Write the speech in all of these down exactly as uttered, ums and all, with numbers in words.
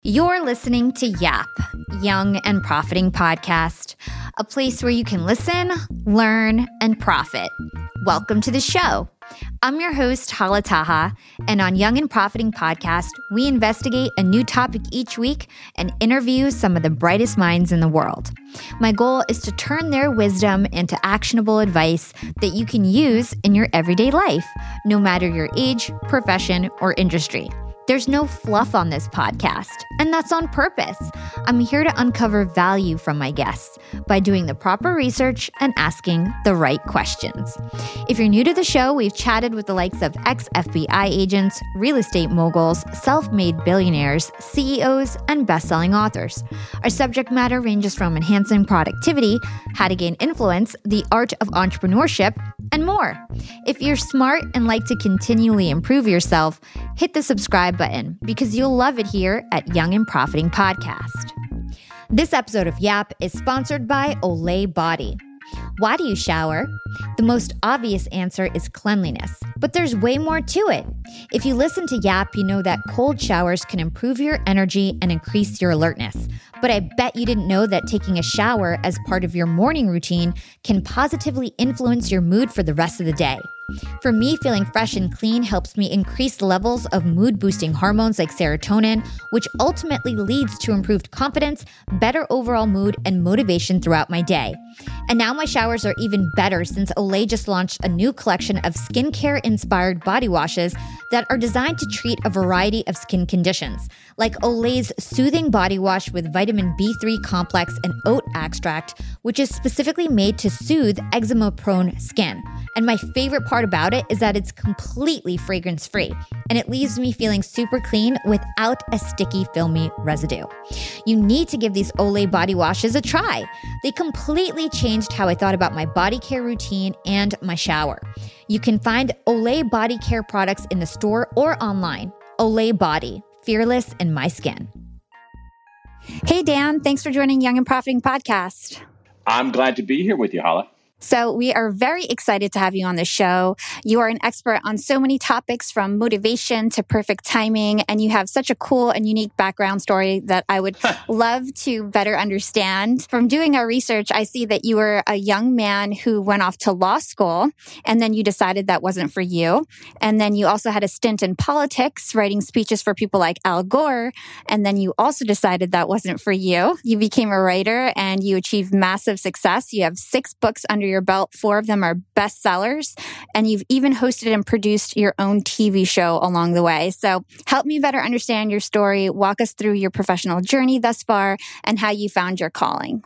You're listening to Yap, Young and Profiting Podcast, a place where you can listen, learn, and profit. Welcome to the show. I'm your host, Hala Taha, and on Young and Profiting Podcast, we investigate a new topic each week and interview some of the brightest minds in the world. My goal is to turn their wisdom into actionable advice that you can use in your everyday life, no matter your age, profession, or industry. There's no fluff on this podcast, and that's on purpose. I'm here to uncover value from my guests by doing the proper research and asking the right questions. If you're new to the show, we've chatted with the likes of ex-F B I agents, real estate moguls, self-made billionaires, C E Os, and best-selling authors. Our subject matter ranges from enhancing productivity, how to gain influence, the art of entrepreneurship, and more. If you're smart and like to continually improve yourself, hit the subscribe button because you'll love it here at Young and Profiting Podcast. This episode of Yap is sponsored by Olay Body. Why do you shower? The most obvious answer is cleanliness, but there's way more to it. If you listen to Yap, you know that cold showers can improve your energy and increase your alertness. But I bet you didn't know that taking a shower as part of your morning routine can positively influence your mood for the rest of the day. For me, feeling fresh and clean helps me increase levels of mood-boosting hormones like serotonin, which ultimately leads to improved confidence, better overall mood, and motivation throughout my day. And now my showers are even better since Olay just launched a new collection of skincare-inspired body washes that are designed to treat a variety of skin conditions, like Olay's Soothing Body Wash with vitamin B three complex and oat extract, which is specifically made to soothe eczema-prone skin. And my favorite part about it is that it's completely fragrance-free, and it leaves me feeling super clean without a sticky, filmy residue. You need to give these Olay body washes a try. They completely changed how I thought about my body care routine and my shower. You can find Olay body care products in the store or online. Olay Body, fearless in my skin. Hey, Dan, thanks for joining Young and Profiting Podcast. I'm glad to be here with you, Hala. So we are very excited to have you on the show. You are an expert on so many topics from motivation to perfect timing, and you have such a cool and unique background story that I would love to better understand. From doing our research, I see that you were a young man who went off to law school, and then you decided that wasn't for you. And then you also had a stint in politics, writing speeches for people like Al Gore, and then you also decided that wasn't for you. You became a writer, and you achieved massive success. You have six books under your belt. Four of them are bestsellers, and you've even hosted and produced your own T V show along the way. So help me better understand your story. Walk us through your professional journey thus far and how you found your calling.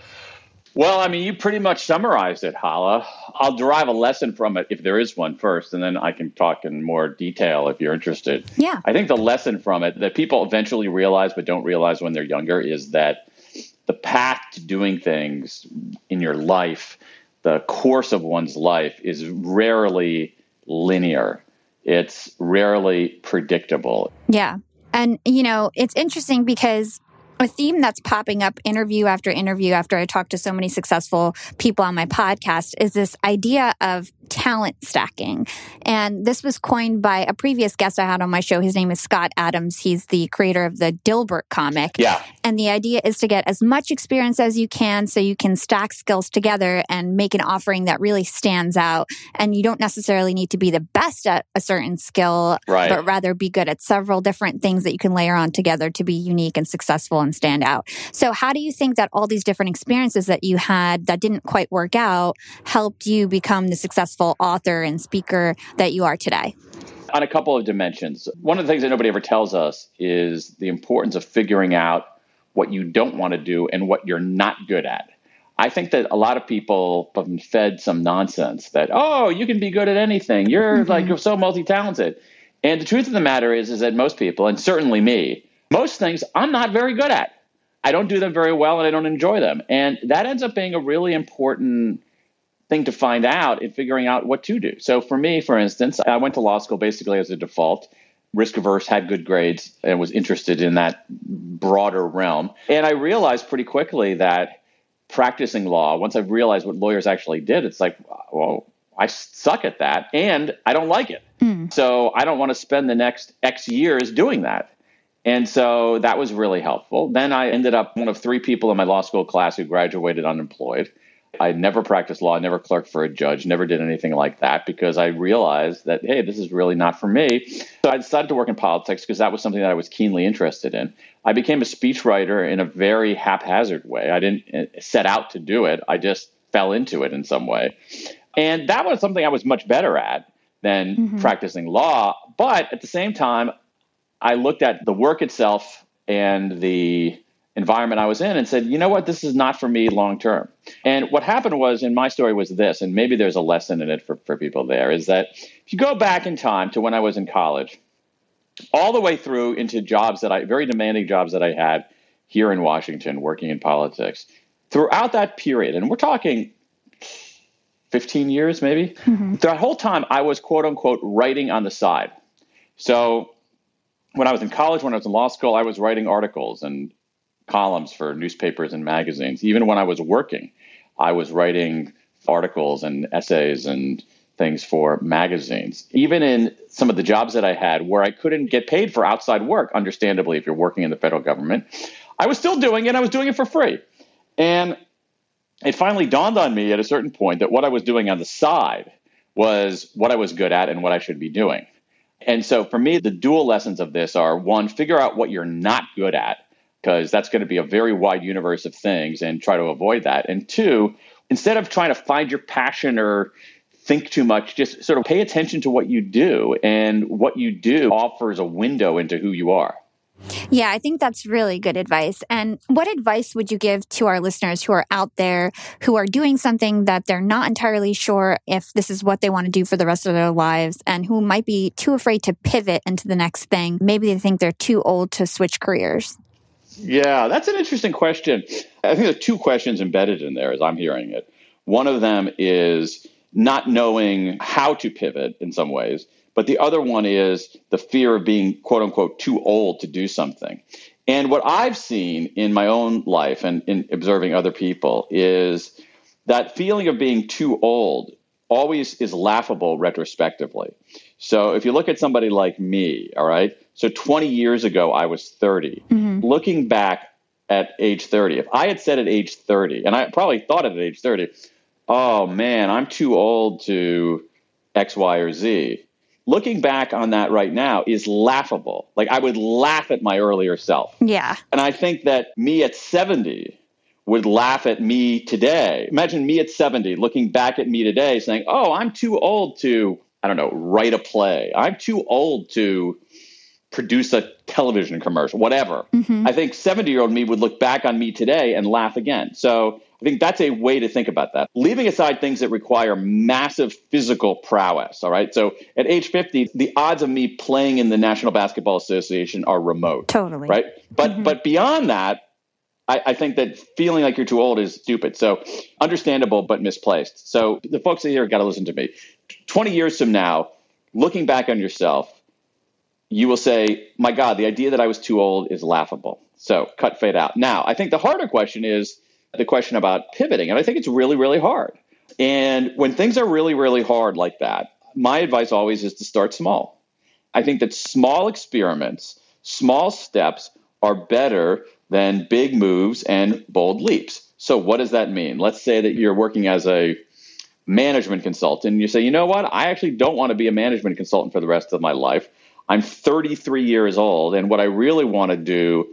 Well, I mean, you pretty much summarized it, Hala. I'll derive a lesson from it if there is one first, and then I can talk in more detail if you're interested. Yeah. I think the lesson from it that people eventually realize but don't realize when they're younger is that the path to doing things in your life, the course of one's life, is rarely linear. It's rarely predictable. Yeah. And, you know, it's interesting because a theme that's popping up interview after interview after I talk to so many successful people on my podcast is this idea of talent stacking. And this was coined by a previous guest I had on my show. His name is Scott Adams. He's the creator of the Dilbert comic. Yeah. And the idea is to get as much experience as you can so you can stack skills together and make an offering that really stands out. And you don't necessarily need to be the best at a certain skill, right, but rather be good at several different things that you can layer on together to be unique and successful and stand out. So how do you think that all these different experiences that you had that didn't quite work out helped you become the successful author and speaker that you are today? On a couple of dimensions. One of the things that nobody ever tells us is the importance of figuring out what you don't want to do and what you're not good at. I think that a lot of people have been fed some nonsense that, oh, you can be good at anything. You're mm-hmm. like, you're so multi-talented. And the truth of the matter is, is that most people, and certainly me, most things I'm not very good at. I don't do them very well and I don't enjoy them. And that ends up being a really important thing to find out in figuring out what to do. So for me, for instance, I went to law school basically as a default, risk averse, had good grades, and was interested in that broader realm. And I realized pretty quickly that practicing law, once I realized what lawyers actually did, it's like, well, I suck at that and I don't like it. Mm. So I don't want to spend the next X years doing that. And so that was really helpful. Then I ended up one of three people in my law school class who graduated unemployed. I never practiced law, never clerked for a judge, never did anything like that because I realized that, hey, this is really not for me. So I decided to work in politics because that was something that I was keenly interested in. I became a speechwriter in a very haphazard way. I didn't set out to do it. I just fell into it in some way. And that was something I was much better at than mm-hmm. practicing law. But at the same time, I looked at the work itself and the environment I was in and said, you know what, this is not for me long term. And what happened was, in my story was this, and maybe there's a lesson in it for, for people there, is that if you go back in time to when I was in college, all the way through into jobs that I, very demanding jobs that I had here in Washington, working in politics, throughout that period, and we're talking fifteen years maybe, mm-hmm. the whole time I was quote unquote writing on the side. So when I was in college, when I was in law school, I was writing articles and columns for newspapers and magazines. Even when I was working, I was writing articles and essays and things for magazines. Even in some of the jobs that I had where I couldn't get paid for outside work, understandably, if you're working in the federal government, I was still doing it. I was doing it for free. And it finally dawned on me at a certain point that what I was doing on the side was what I was good at and what I should be doing. And so for me, the dual lessons of this are, one, figure out what you're not good at, because that's going to be a very wide universe of things, and try to avoid that. And two, instead of trying to find your passion or think too much, just sort of pay attention to what you do, and what you do offers a window into who you are. Yeah, I think that's really good advice. And what advice would you give to our listeners who are out there, who are doing something that they're not entirely sure if this is what they want to do for the rest of their lives, and who might be too afraid to pivot into the next thing? Maybe they think they're too old to switch careers. Yeah, that's an interesting question. I think there's two questions embedded in there as I'm hearing it. One of them is not knowing how to pivot in some ways, but the other one is the fear of being, quote unquote, too old to do something. And what I've seen in my own life and in observing other people is that feeling of being too old always is laughable retrospectively. So if you look at somebody like me, all right, so twenty years ago, I was thirty. Mm-hmm. Looking back at age thirty, if I had said at age thirty, and I probably thought it at age thirty, oh man, I'm too old to X, Y, or Z. Looking back on that right now is laughable. Like, I would laugh at my earlier self. Yeah. And I think that me at seventy would laugh at me today. Imagine me at seventy looking back at me today saying, oh, I'm too old to, I don't know, write a play. I'm too old to produce a television commercial, whatever. Mm-hmm. I think seventy-year-old me would look back on me today and laugh again. So I think that's a way to think about that. Leaving aside things that require massive physical prowess, all right? So at age fifty, the odds of me playing in the National Basketball Association are remote. Totally. Right? But mm-hmm. but beyond that, I, I think that feeling like you're too old is stupid. So understandable, but misplaced. So the folks here got to listen to me. twenty years from now, looking back on yourself, you will say, my God, the idea that I was too old is laughable. So cut, fade out. Now, I think the harder question is the question about pivoting. And I think it's really, really hard. And when things are really, really hard like that, my advice always is to start small. I think that small experiments, small steps are better than big moves and bold leaps. So what does that mean? Let's say that you're working as a management consultant and you say, you know what? I actually don't want to be a management consultant for the rest of my life. I'm thirty-three years old, and what I really want to do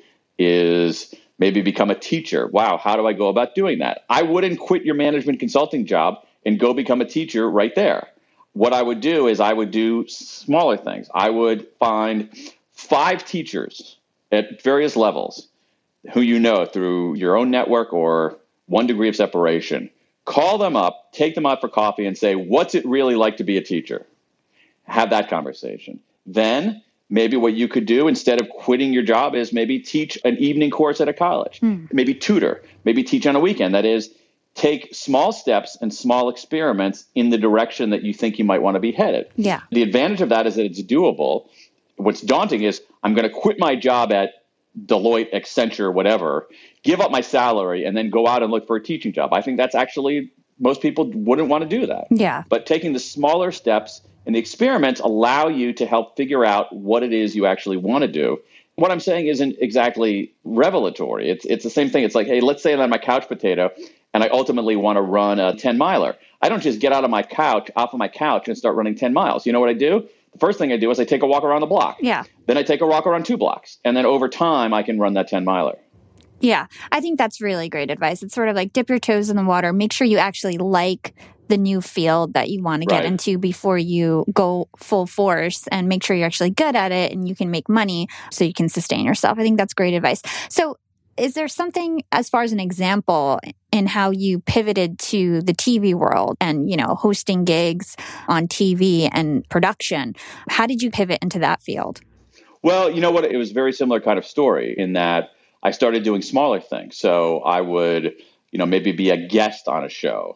is maybe become a teacher. Wow, how do I go about doing that? I wouldn't quit your management consulting job and go become a teacher right there. What I would do is I would do smaller things. I would find five teachers at various levels who you know through your own network or one degree of separation. Call them up, take them out for coffee, and say, what's it really like to be a teacher? Have that conversation. Then maybe what you could do instead of quitting your job is maybe teach an evening course at a college, mm. maybe tutor, maybe teach on a weekend. That is, take small steps and small experiments in the direction that you think you might want to be headed. Yeah. The advantage of that is that it's doable. What's daunting is I'm going to quit my job at Deloitte, Accenture, whatever, give up my salary, and then go out and look for a teaching job. I think that's actually, most people wouldn't want to do that. Yeah. But taking the smaller steps and the experiments allow you to help figure out what it is you actually want to do. What I'm saying isn't exactly revelatory. It's it's the same thing. It's like, hey, let's say that I'm a couch potato and I ultimately want to run a ten miler. I don't just get out of my couch, off of my couch and start running ten miles. You know what I do? The first thing I do is I take a walk around the block. Yeah. Then I take a walk around two blocks. And then over time, I can run that ten miler. Yeah. I think that's really great advice. It's sort of like dip your toes in the water. Make sure you actually like the new field that you want to get Right. into before you go full force, and make sure you're actually good at it and you can make money so you can sustain yourself. I think that's great advice. So is there something as far as an example in how you pivoted to the T V world and, you know, hosting gigs on T V and production? How did you pivot into that field? Well, you know what? It was a very similar kind of story in that I started doing smaller things. So I would, you know, maybe be a guest on a show,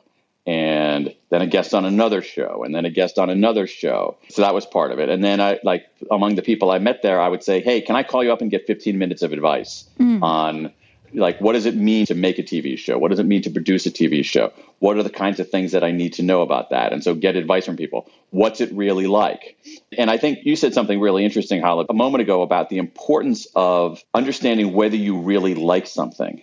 and then a guest on another show, and then a guest on another show. So that was part of it. And then I, like, among the people I met there, I would say, hey, can I call you up and get fifteen minutes of advice mm. on, like, what does it mean to make a T V show? What does it mean to produce a T V show? What are the kinds of things that I need to know about that? And so get advice from people. What's it really like? And I think you said something really interesting, Hala, a moment ago about the importance of understanding whether you really like something.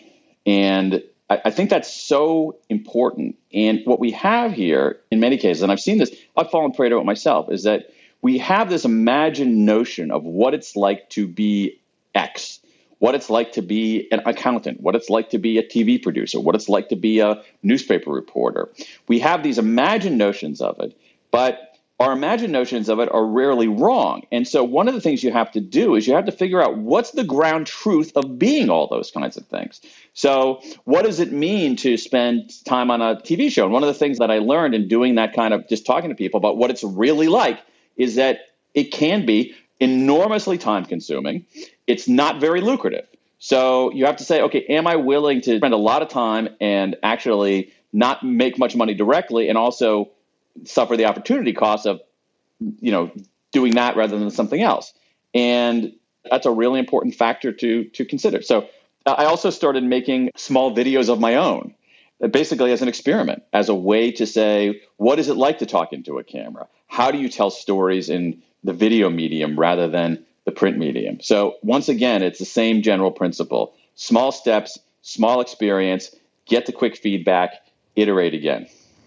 And I, I think that's so important. And what we have here in many cases, and I've seen this, I've fallen prey to it myself, is that we have this imagined notion of what it's like to be X, what it's like to be an accountant, what it's like to be a T V producer, what it's like to be a newspaper reporter. We have these imagined notions of it, but our imagined notions of it are rarely wrong. And so one of the things you have to do is you have to figure out what's the ground truth of being all those kinds of things. So what does it mean to spend time on a T V show? And one of the things that I learned in doing that kind of just talking to people about what it's really like is that it can be enormously time consuming. It's not very lucrative. So you have to say, okay, am I willing to spend a lot of time and actually not make much money directly and also suffer the opportunity cost of, you know, doing that rather than something else? And that's a really important factor to to consider. So I also started making small videos of my own, basically as an experiment, as a way to say, what is it like to talk into a camera? How do you tell stories in the video medium rather than the print medium? So once again, it's the same general principle. Small steps, small experience, get the quick feedback, iterate again.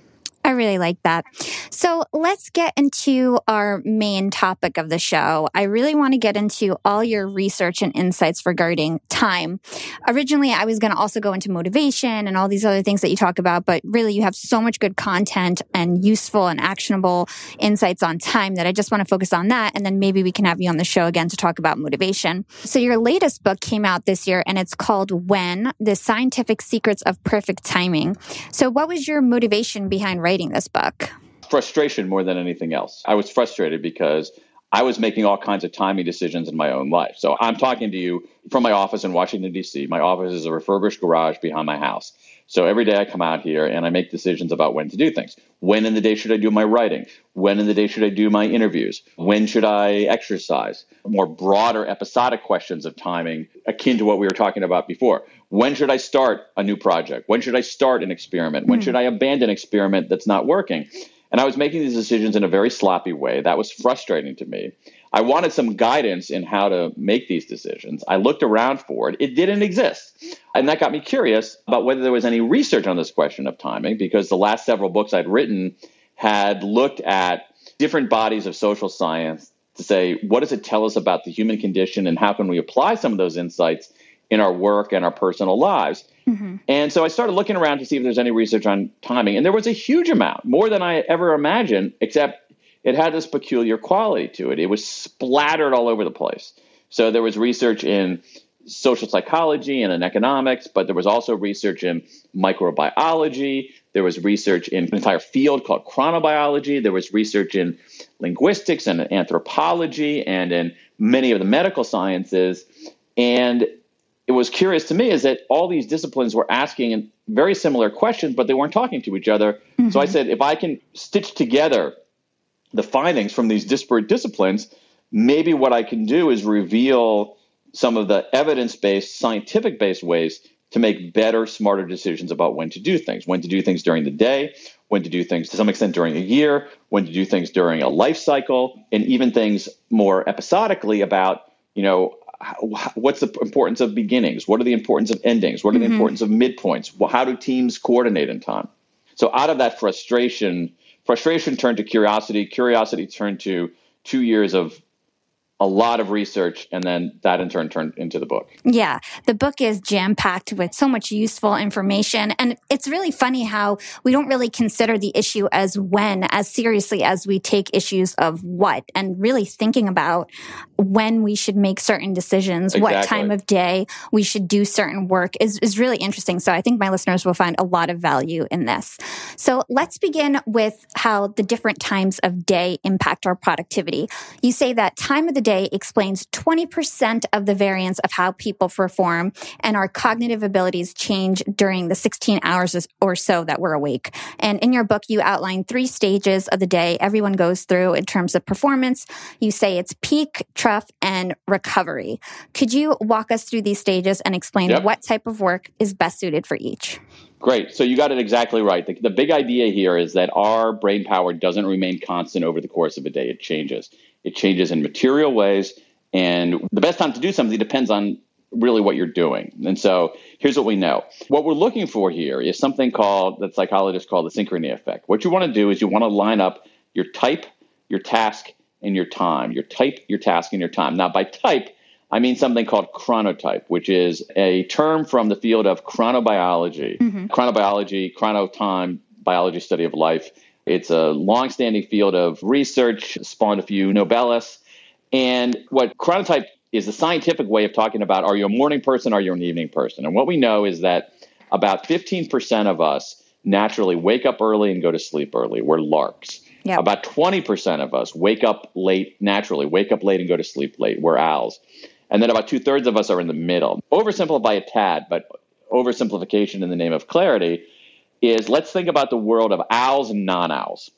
I really like that. So let's get into our main topic of the show. I really want to get into all your research and insights regarding time. Originally, I was going to also go into motivation and all these other things that you talk about, but really you have so much good content and useful and actionable insights on time that I just want to focus on that. And then maybe we can have you on the show again to talk about motivation. So your latest book came out this year and it's called When: The Scientific Secrets of Perfect Timing. So what was your motivation behind writing this book? Frustration more than anything else. I was frustrated because I was making all kinds of timing decisions in my own life. So I'm talking to you from my office in Washington, D C. My office is a refurbished garage behind my house. So every day I come out here and I make decisions about when to do things. When in the day should I do my writing? When in the day should I do my interviews? When should I exercise? More broader episodic questions of timing, akin to what we were talking about before. When should I start a new project? When should I start an experiment? When mm. should I abandon an experiment that's not working? And I was making these decisions in a very sloppy way. That was frustrating to me. I wanted some guidance in how to make these decisions. I looked around for it. It didn't exist. And that got me curious about whether there was any research on this question of timing, because the last several books I'd written had looked at different bodies of social science to say, what does it tell us about the human condition and how can we apply some of those insights in our work and our personal lives? Mm-hmm. And so I started looking around to see if there's any research on timing. And there was a huge amount, more than I ever imagined, except it had this peculiar quality to it. It was splattered all over the place. So there was research in social psychology and in economics, but there was also research in microbiology. There was research in an entire field called chronobiology. There was research in linguistics and anthropology and in many of the medical sciences. And it was curious to me is that all these disciplines were asking very similar questions, but they weren't talking to each other. Mm-hmm. So I said, if I can stitch together the findings from these disparate disciplines, maybe what I can do is reveal some of the evidence-based, scientific-based ways to make better, smarter decisions about when to do things, when to do things during the day, when to do things to some extent during a year, when to do things during a life cycle, and even things more episodically about, you know, what's the importance of beginnings? What are the importance of endings? What are Mm-hmm. the importance of midpoints? Well, how do teams coordinate in time? So out of that frustration, frustration turned to curiosity. Curiosity turned to two years of a lot of research, and then that in turn turned into the book. Yeah, the book is jam-packed with so much useful information. And it's really funny how we don't really consider the issue as when as seriously as we take issues of what, and really thinking about when we should make certain decisions, Exactly. what time of day we should do certain work is, is really interesting. So I think my listeners will find a lot of value in this. So let's begin with how the different times of day impact our productivity. You say that time of the day explains twenty percent of the variance of how people perform, and our cognitive abilities change during the sixteen hours or so that we're awake. And in your book, you outline three stages of the day everyone goes through in terms of performance. You say it's peak, trough, and recovery. Could you walk us through these stages and explain Yep. what type of work is best suited for each? Great. So you got it exactly right. The, the big idea here is that our brain power doesn't remain constant over the course of a day. It changes. It changes in material ways. And the best time to do something depends on really what you're doing. And so here's what we know. What we're looking for here is something called, that psychologists call the synchrony effect. What you want to do is you want to line up your type, your task, and your time. Your type, your task, and your time. Now, by type, I mean something called chronotype, which is a term from the field of chronobiology. Mm-hmm. Chronobiology, chronotime, biology study of life. It's a long-standing field of research, spawned a few Nobelists. And what chronotype is the scientific way of talking about, are you a morning person, are you an evening person? And what we know is that about fifteen percent of us naturally wake up early and go to sleep early. We're larks. Yep. About twenty percent of us wake up late naturally, wake up late and go to sleep late. We're owls. And then about two-thirds of us are in the middle. Oversimplify a tad, but oversimplification in the name of clarity is, let's think about the world of owls and non-owls.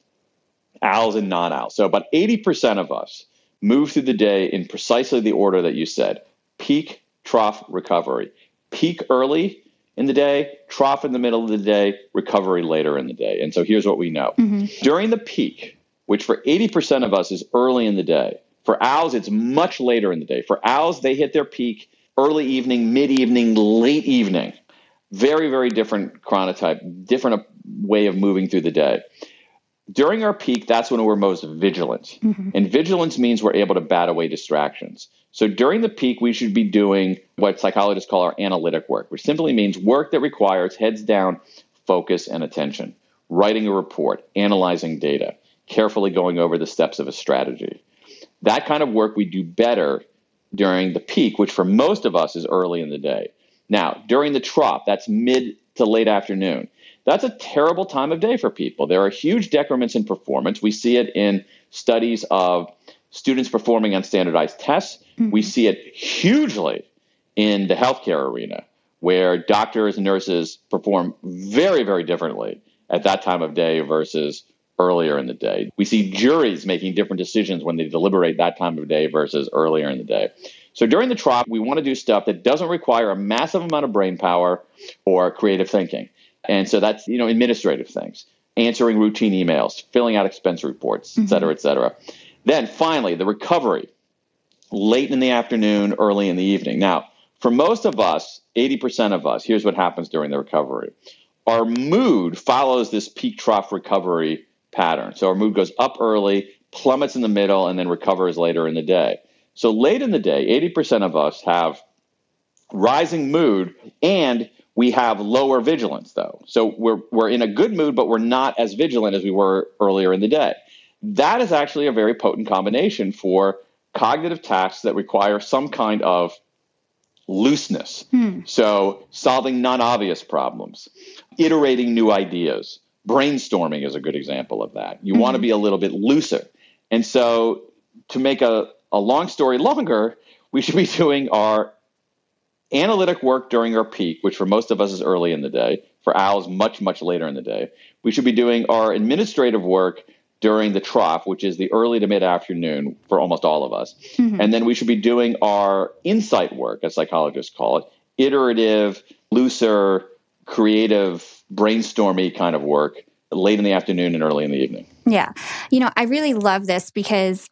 Owls and non-owls. So about eighty percent of us move through the day in precisely the order that you said: peak, trough, recovery. Peak early in the day, trough in the middle of the day, recovery later in the day. And so here's what we know. Mm-hmm. During the peak, which for eighty percent of us is early in the day, for owls, it's much later in the day. For owls, they hit their peak early evening, mid-evening, late evening. Very, very different chronotype, different way of moving through the day. During our peak, that's when we're most vigilant. Mm-hmm. And vigilance means we're able to bat away distractions. So during the peak, we should be doing what psychologists call our analytic work, which simply means work that requires heads down, focus, and attention. Writing a report, analyzing data, carefully going over the steps of a strategy. That kind of work we do better during the peak, which for most of us is early in the day. Now, during the trough, that's mid to late afternoon. That's a terrible time of day for people. There are huge decrements in performance. We see it in studies of students performing on standardized tests. Mm-hmm. We see it hugely in the healthcare arena, where doctors and nurses perform very, very differently at that time of day versus earlier in the day. We see juries making different decisions when they deliberate that time of day versus earlier in the day. So during the trough, we want to do stuff that doesn't require a massive amount of brain power or creative thinking. And so that's, you know, administrative things, answering routine emails, filling out expense reports, mm-hmm. et cetera, et cetera. Then finally, the recovery, late in the afternoon, early in the evening. Now, for most of us, eighty percent of us, here's what happens during the recovery. Our mood follows this peak trough recovery pattern. So our mood goes up early, plummets in the middle, and then recovers later in the day. So late in the day, eighty percent of us have rising mood, and we have lower vigilance, though. So we're we're in a good mood, but we're not as vigilant as we were earlier in the day. That is actually a very potent combination for cognitive tasks that require some kind of looseness. Hmm. So solving non-obvious problems, iterating new ideas, brainstorming is a good example of that. You mm-hmm. want to be a little bit looser. And so to make a, a long story longer, we should be doing our analytic work during our peak, which for most of us is early in the day. For owls, much, much later in the day. We should be doing our administrative work during the trough, which is the early to mid-afternoon for almost all of us. Mm-hmm. And then we should be doing our insight work, as psychologists call it, iterative, looser, creative, brainstormy kind of work late in the afternoon and early in the evening. Yeah. You know, I really love this because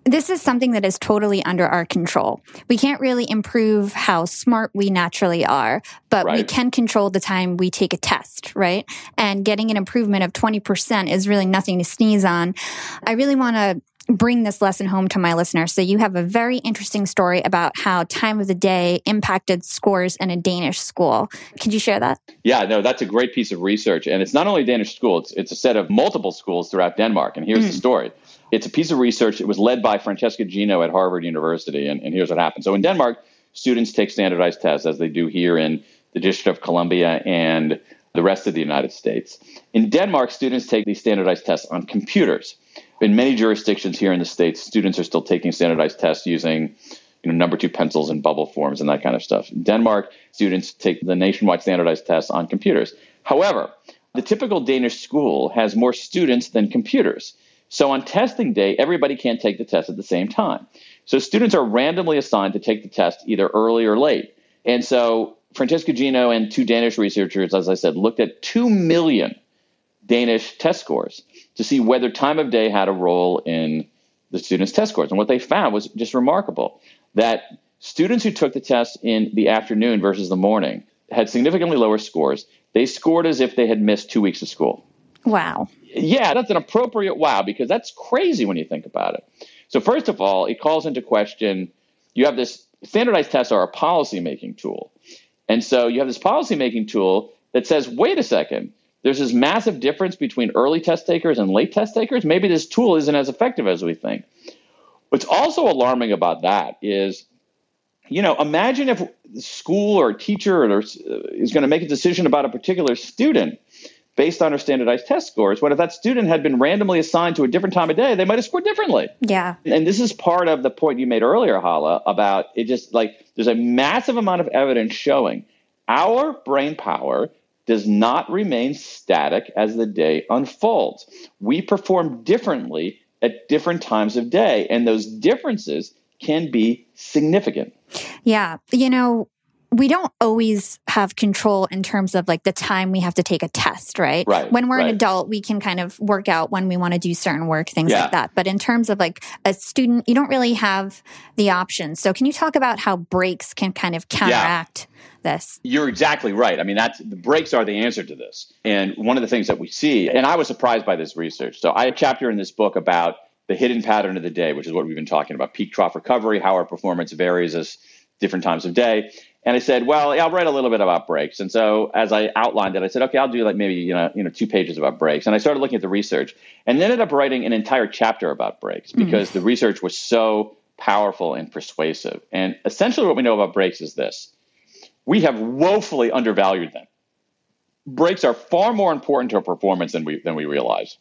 This is something that is totally under our control. We can't really improve how smart we naturally are, but right. we can control the time we take a test, right? And getting an improvement of twenty percent is really nothing to sneeze on. I really want to bring this lesson home to my listeners. So you have a very interesting story about how time of the day impacted scores in a Danish school. Could you share that? Yeah, no, that's a great piece of research. And it's not only a Danish school, it's, it's a set of multiple schools throughout Denmark. And here's mm. the story. It's a piece of research. It was led by Francesca Gino at Harvard University. And, and here's what happened. So in Denmark, students take standardized tests as they do here in the District of Columbia and the rest of the United States. In Denmark, students take these standardized tests on computers. In many jurisdictions here in the States, students are still taking standardized tests using you know, number two pencils and bubble forms and that kind of stuff. In Denmark, students take the nationwide standardized tests on computers. However, the typical Danish school has more students than computers. So on testing day, everybody can't take the test at the same time. So students are randomly assigned to take the test either early or late. And so Francesca Gino and two Danish researchers, as I said, looked at two million Danish test scores to see whether time of day had a role in the students' test scores. And what they found was just remarkable, that students who took the test in the afternoon versus the morning had significantly lower scores. They scored as if they had missed two weeks of school. Wow. Yeah, that's an appropriate wow, because that's crazy when you think about it. So first of all, it calls into question, you have this, standardized tests are a policy-making tool. And so you have this policy-making tool that says, wait a second, there's this massive difference between early test takers and late test takers. Maybe this tool isn't as effective as we think. What's also alarming about that is, you know, imagine if school or teacher or, is going to make a decision about a particular student based on her standardized test scores. What if that student had been randomly assigned to a different time of day? They might have scored differently. Yeah. And this is part of the point you made earlier, Hala, about it just like there's a massive amount of evidence showing our brain power does not remain static as the day unfolds. We perform differently at different times of day, and those differences can be significant. Yeah. You know, we don't always have control in terms of like the time we have to take a test, right? Right. When we're right. an adult, we can kind of work out when we want to do certain work, things yeah. like that. But in terms of like a student, you don't really have the options. So can you talk about how breaks can kind of counteract yeah. this? You're exactly right. I mean, that's the breaks are the answer to this. And one of the things that we see, and I was surprised by this research. So I have a chapter in this book about the hidden pattern of the day, which is what we've been talking about, peak trough recovery, how our performance varies as different times of day. And I said, well, yeah, I'll write a little bit about breaks. And so as I outlined it, I said, okay, I'll do like maybe, you know, you know, two pages about breaks. And I started looking at the research and ended up writing an entire chapter about breaks because mm. the research was so powerful and persuasive. And essentially what we know about breaks is this. We have woefully undervalued them. Breaks are far more important to our performance than we than we realize.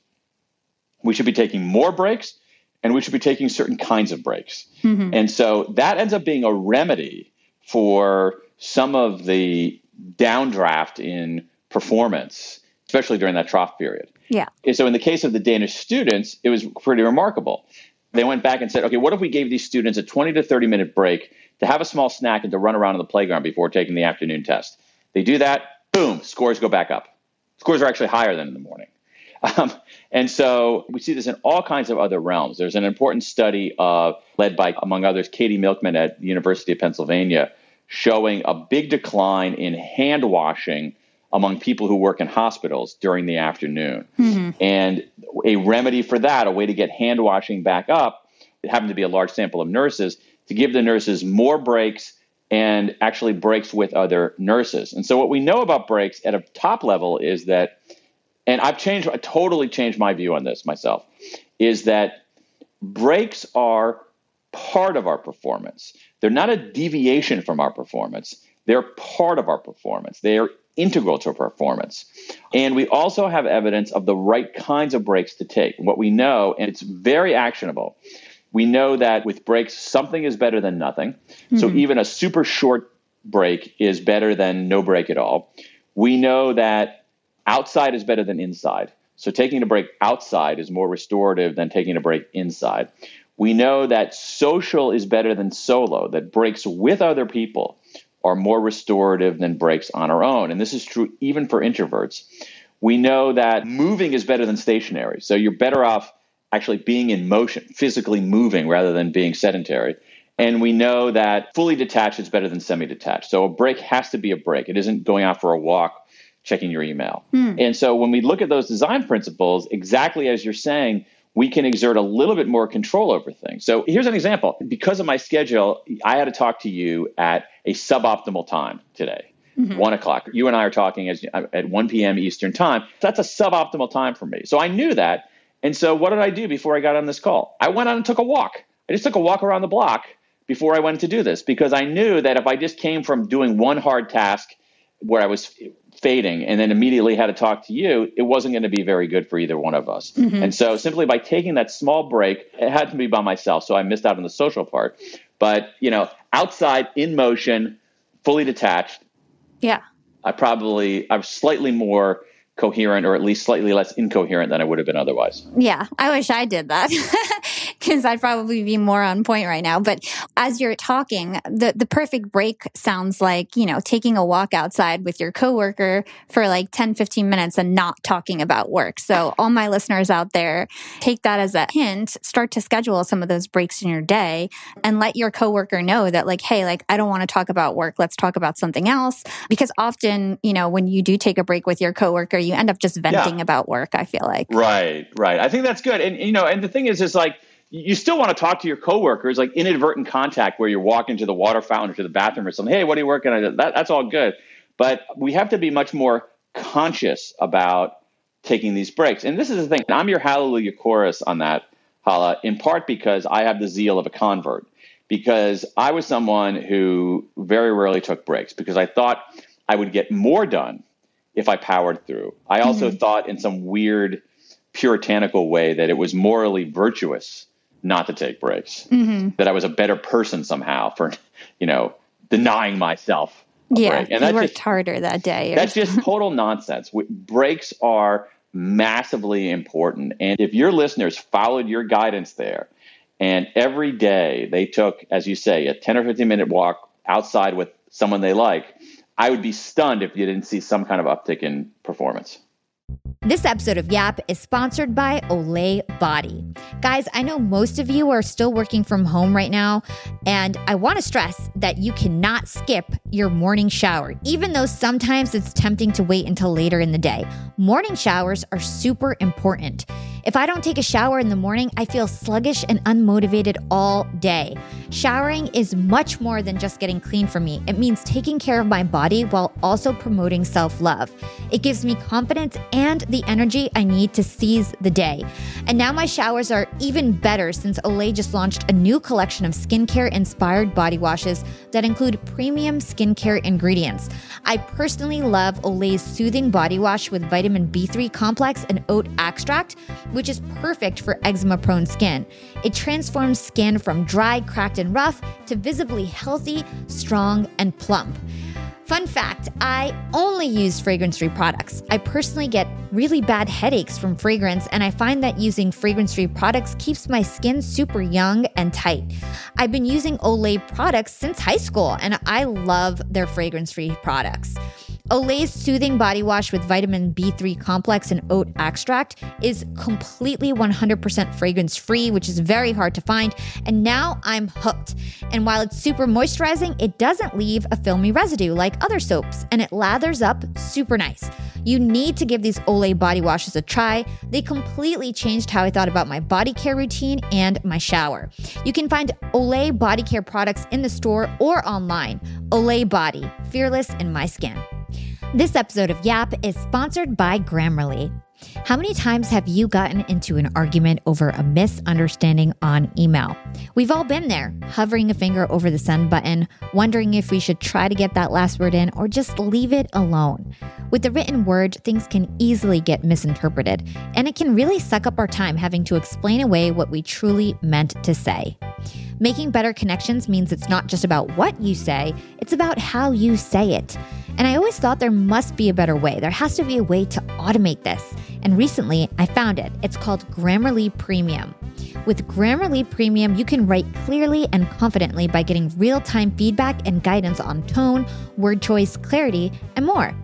We should be taking more breaks and we should be taking certain kinds of breaks. Mm-hmm. And so that ends up being a remedy for some of the downdraft in performance, especially during that trough period. Yeah. And so in the case of the Danish students, it was pretty remarkable. They went back and said, okay, what if we gave these students a twenty to thirty minute break to have a small snack and to run around on the playground before taking the afternoon test? They do that, boom, scores go back up. Scores are actually higher than in the morning. Um, and so we see this in all kinds of other realms. There's an important study uh, led by, among others, Katie Milkman at the University of Pennsylvania, showing a big decline in hand washing among people who work in hospitals during the afternoon. Mm-hmm. And a remedy for that, a way to get hand washing back up, it happened to be a large sample of nurses, to give the nurses more breaks and actually breaks with other nurses. And so what we know about breaks at a top level is that, and I've changed, I totally changed my view on this myself, is that breaks are part of our performance. They're not a deviation from our performance. They're part of our performance. They are integral to our performance. And we also have evidence of the right kinds of breaks to take. What we know, and it's very actionable, we know that with breaks, something is better than nothing. Mm-hmm. So even a super short break is better than no break at all. We know that outside is better than inside. So taking a break outside is more restorative than taking a break inside. We know that social is better than solo, that breaks with other people are more restorative than breaks on our own. And this is true even for introverts. We know that moving is better than stationary. So you're better off actually being in motion, physically moving rather than being sedentary. And we know that fully detached is better than semi-detached. So a break has to be a break. It isn't going out for a walk, checking your email. Mm. And so when we look at those design principles, exactly as you're saying, we can exert a little bit more control over things. So here's an example. Because of my schedule, I had to talk to you at a suboptimal time today, mm-hmm. one o'clock. You and I are talking as, at one p.m. Eastern time. That's a suboptimal time for me. So I knew that. And so what did I do before I got on this call? I went out and took a walk. I just took a walk around the block before I went to do this, because I knew that if I just came from doing one hard task where I was fading and then immediately had to talk to you, it wasn't going to be very good for either one of us. Mm-hmm. And so simply by taking that small break, it had to be by myself. So I missed out on the social part. But, you know, outside, in motion, fully detached. Yeah. I probably, I'm slightly more coherent, or at least slightly less incoherent than I would have been otherwise. Yeah, I wish I did that, because I'd probably be more on point right now. But as you're talking, the, the perfect break sounds like, you know, taking a walk outside with your coworker for like ten, fifteen minutes and not talking about work. So all my listeners out there, take that as a hint, start to schedule some of those breaks in your day and let your coworker know that like, hey, like, I don't want to talk about work. Let's talk about something else. Because often, you know, when you do take a break with your coworker, you end up just venting yeah. about work, I feel like. Right, right. I think that's good. And, you know, and the thing is, is like, you still want to talk to your coworkers, like inadvertent contact where you're walking to the water fountain or to the bathroom or something. Hey, what are you working on? That, that's all good. But we have to be much more conscious about taking these breaks. And this is the thing. I'm your hallelujah chorus on that, Hala, in part because I have the zeal of a convert. Because I was someone who very rarely took breaks because I thought I would get more done if I powered through. I also mm-hmm. thought in some weird puritanical way that it was morally virtuous not to take breaks, mm-hmm. that I was a better person somehow for, you know, denying myself a yeah, break. And you worked just, harder that day. That's just total nonsense. Breaks are massively important. And if your listeners followed your guidance there, and every day they took, as you say, a ten or fifteen minute walk outside with someone they like, I would be stunned if you didn't see some kind of uptick in performance. This episode of Yap is sponsored by Olay Body. Guys, I know most of you are still working from home right now, and I want to stress that you cannot skip your morning shower, even though sometimes it's tempting to wait until later in the day. Morning showers are super important. If I don't take a shower in the morning, I feel sluggish and unmotivated all day. Showering is much more than just getting clean for me. It means taking care of my body while also promoting self-love. It gives me confidence and the energy I need to seize the day. And now my showers are even better since Olay just launched a new collection of skincare-inspired body washes that include premium skincare ingredients. I personally love Olay's Soothing Body Wash with vitamin B three complex and oat extract, which is perfect for eczema-prone skin. It transforms skin from dry, cracked, and rough to visibly healthy, strong, and plump. Fun fact, I only use fragrance-free products. I personally get really bad headaches from fragrance, and I find that using fragrance-free products keeps my skin super young and tight. I've been using Olay products since high school, and I love their fragrance-free products. Olay's Soothing Body Wash with vitamin B three complex and oat extract is completely one hundred percent fragrance-free, which is very hard to find, and now I'm hooked. And while it's super moisturizing, it doesn't leave a filmy residue like other soaps, and it lathers up super nice. You need to give these Olay body washes a try. They completely changed how I thought about my body care routine and my shower. You can find Olay body care products in the store or online. Olay Body, fearless in my skin. This episode of Yap is sponsored by Grammarly. How many times have you gotten into an argument over a misunderstanding on email? We've all been there, hovering a finger over the send button, wondering if we should try to get that last word in or just leave it alone. With the written word, things can easily get misinterpreted, and it can really suck up our time having to explain away what we truly meant to say. Making better connections means it's not just about what you say, it's about how you say it. And I always thought there must be a better way. There has to be a way to automate this. And recently, I found it. It's called Grammarly Premium. With Grammarly Premium, you can write clearly and confidently by getting real-time feedback and guidance on tone, word choice, clarity, and more.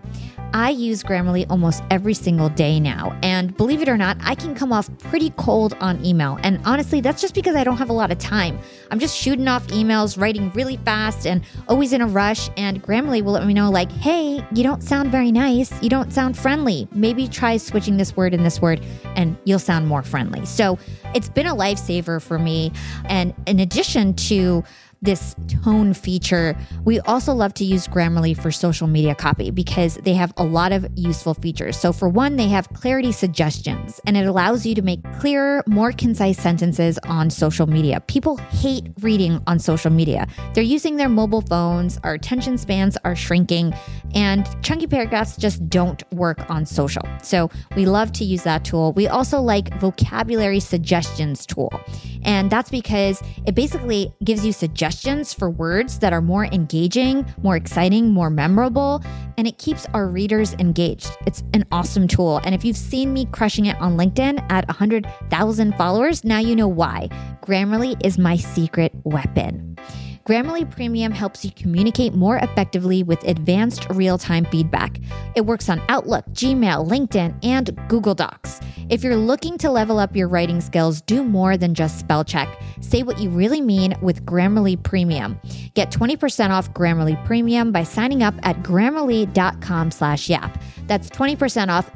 I use Grammarly almost every single day now. And believe it or not, I can come off pretty cold on email. And honestly, that's just because I don't have a lot of time. I'm just shooting off emails, writing really fast and always in a rush. And Grammarly will let me know like, hey, you don't sound very nice. You don't sound friendly. Maybe try switching this word and this word and you'll sound more friendly. So it's been a lifesaver for me. And in addition to this tone feature, we also love to use Grammarly for social media copy because they have a lot of useful features. So for one, they have clarity suggestions, and it allows you to make clearer, more concise sentences on social media. People hate reading on social media. They're using their mobile phones, our attention spans are shrinking, and chunky paragraphs just don't work on social. So we love to use that tool. We also like vocabulary suggestions tool. And that's because it basically gives you suggestions for words that are more engaging, more exciting, more memorable, and it keeps our readers engaged. It's an awesome tool. And if you've seen me crushing it on LinkedIn at one hundred thousand followers, now you know why. Grammarly is my secret weapon. Grammarly Premium helps you communicate more effectively with advanced real-time feedback. It works on Outlook, Gmail, LinkedIn, and Google Docs. If you're looking to level up your writing skills, do more than just spell check. Say what you really mean with Grammarly Premium. Get twenty percent off Grammarly Premium by signing up at grammarly.com slash yap. That's twenty percent off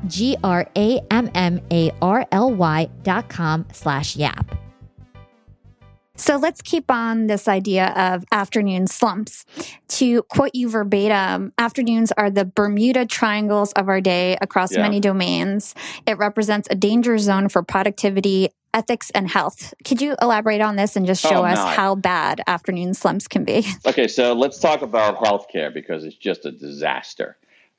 G-R-A-M-M-A-R-L-Y dot com slash yap. So let's keep on this idea of afternoon slumps. To quote you verbatim, afternoons are the Bermuda Triangles of our day across yeah. many domains. It represents a danger zone for productivity, ethics, and health. Could you elaborate on this and just show oh, us not. how bad afternoon slumps can be? Okay, so let's talk about healthcare because it's just a disaster.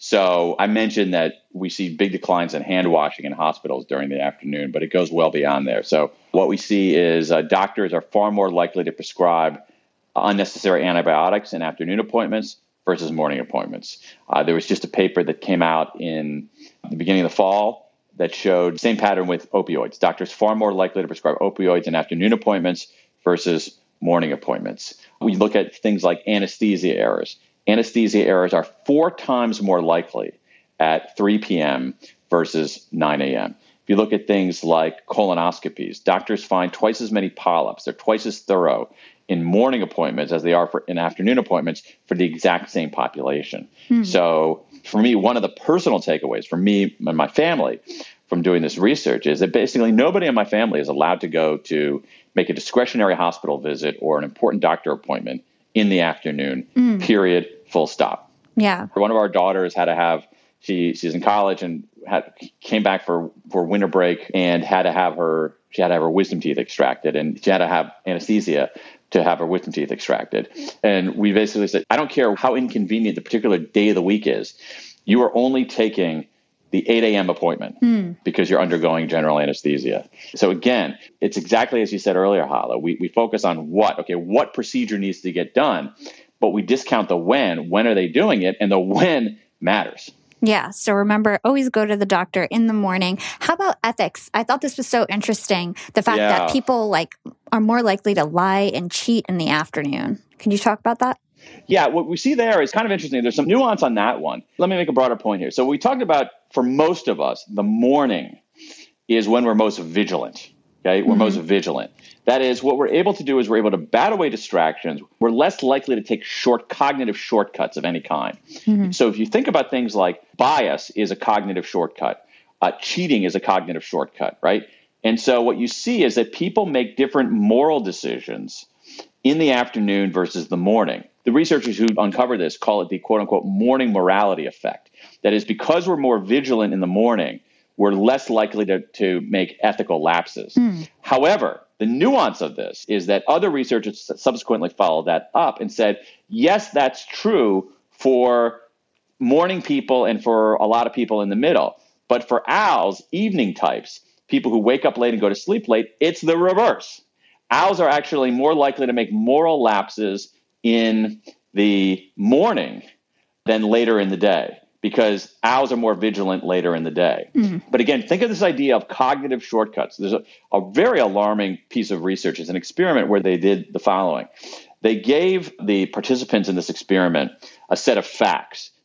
So I mentioned that we see big declines in hand washing in hospitals during the afternoon, but it goes well beyond there. So what we see is uh, doctors are far more likely to prescribe unnecessary antibiotics in afternoon appointments versus morning appointments. Uh, there was just a paper that came out in the beginning of the fall that showed the same pattern with opioids. Doctors far more likely to prescribe opioids in afternoon appointments versus morning appointments. We look at things like anesthesia errors. Anesthesia errors are four times more likely at three p.m. versus nine a.m. If you look at things like colonoscopies, doctors find twice as many polyps. They're twice as thorough in morning appointments as they are for in afternoon appointments for the exact same population. Mm-hmm. So for me, one of the personal takeaways for me and my family from doing this research is that basically nobody in my family is allowed to go to make a discretionary hospital visit or an important doctor appointment in the afternoon, mm. period, full stop. Yeah. One of our daughters had to have, she she's in college and had came back for, for winter break and had to have her, she had to have her wisdom teeth extracted and she had to have anesthesia to have her wisdom teeth extracted. And we basically said, I don't care how inconvenient the particular day of the week is, you are only taking the eight a.m. appointment mm. because you're undergoing general anesthesia. So again, it's exactly as you said earlier, Hala. We we focus on what, okay, what procedure needs to get done, but we discount the when. When are they doing it? And the when matters. Yeah. So remember, always go to the doctor in the morning. How about ethics? I thought this was so interesting. The fact yeah. that people like are more likely to lie and cheat in the afternoon. Can you talk about that? Yeah, what we see there is kind of interesting. There's some nuance on that one. Let me make a broader point here. So we talked about, for most of us, the morning is when we're most vigilant. Okay, we're mm-hmm. most vigilant. That is, what we're able to do is we're able to bat away distractions. We're less likely to take short cognitive shortcuts of any kind. Mm-hmm. So if you think about things like bias is a cognitive shortcut, uh, cheating is a cognitive shortcut, right? And so what you see is that people make different moral decisions in the afternoon versus the morning. The researchers who uncover this call it the quote-unquote morning morality effect. That is, because we're more vigilant in the morning, we're less likely to, to make ethical lapses. Mm. However, the nuance of this is that other researchers subsequently followed that up and said, yes, that's true for morning people and for a lot of people in the middle. But for owls, evening types, people who wake up late and go to sleep late, it's the reverse. Owls are actually more likely to make moral lapses in the morning than later in the day, because owls are more vigilant later in the day. Mm-hmm. But again, think of this idea of cognitive shortcuts. There's a, a very alarming piece of research. It's an experiment where they did the following. They gave the participants in this experiment a set of facts.